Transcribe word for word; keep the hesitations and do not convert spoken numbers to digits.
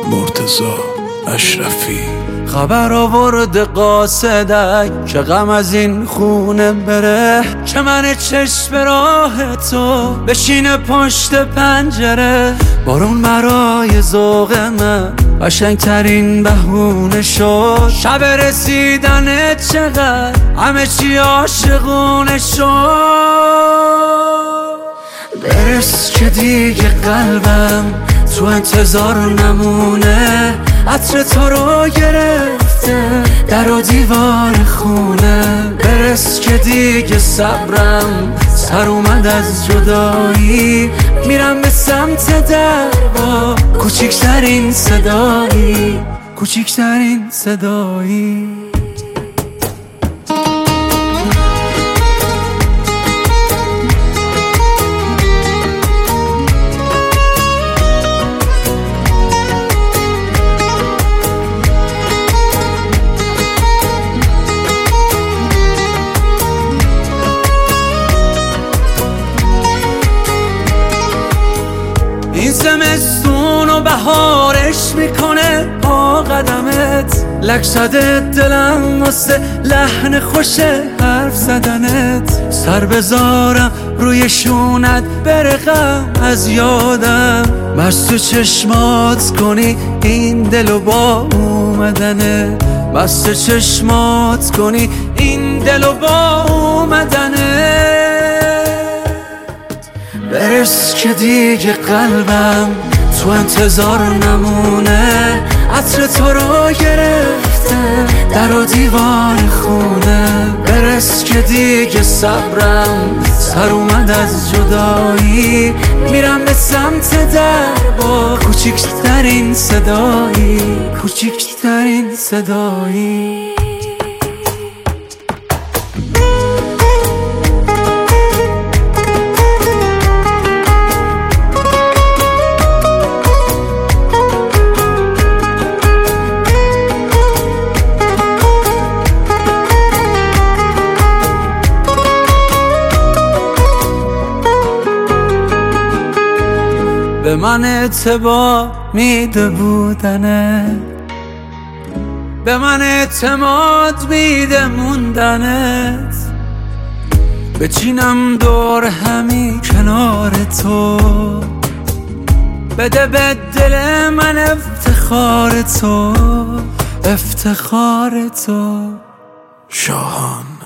مرتضی اشرفی. خبر آورد قاصدک که غم از این خونه بره، که من چشم راه تو بشینه پشت پنجره. بارون برای ذوق من قشنگ ترین بهونه شد، شب رسیدن چقدر همه چی عاشقونه شد. برس که دیگه قلبم تو انتظار نمونه، عطر تو رو گرفته در و دیوار خونه. برس که دیگه صبرم سر اومد از جدایی، میرم به سمت در با کوچیکترین صدایی، کوچیکترین صدایی. این زمستون و بهارش میکنه با قدمت، لک زده دلم واسه لحن خوش حرف زدنت. سر بذارم روی شونت بره غم از یادم، بس تو چشمات کنی این دلو با اومدنت، بس تو چشمات کنی این دلو با اومدنت. برس که دیگه قلبم تو انتظار نمونه، عطر تو رو گرفته در و دیوار خونه. برس که دیگه صبرم سر اومد از جدایی، میرم به سمت در با کوچیکترین صدایی، کوچیکترین صدایی. به من اعتبار میده بودنت، به من اعتماد میده موندنت. بچینم دور همی کنار تو، بده به دل من افتخار تو، افتخار تو. شاهان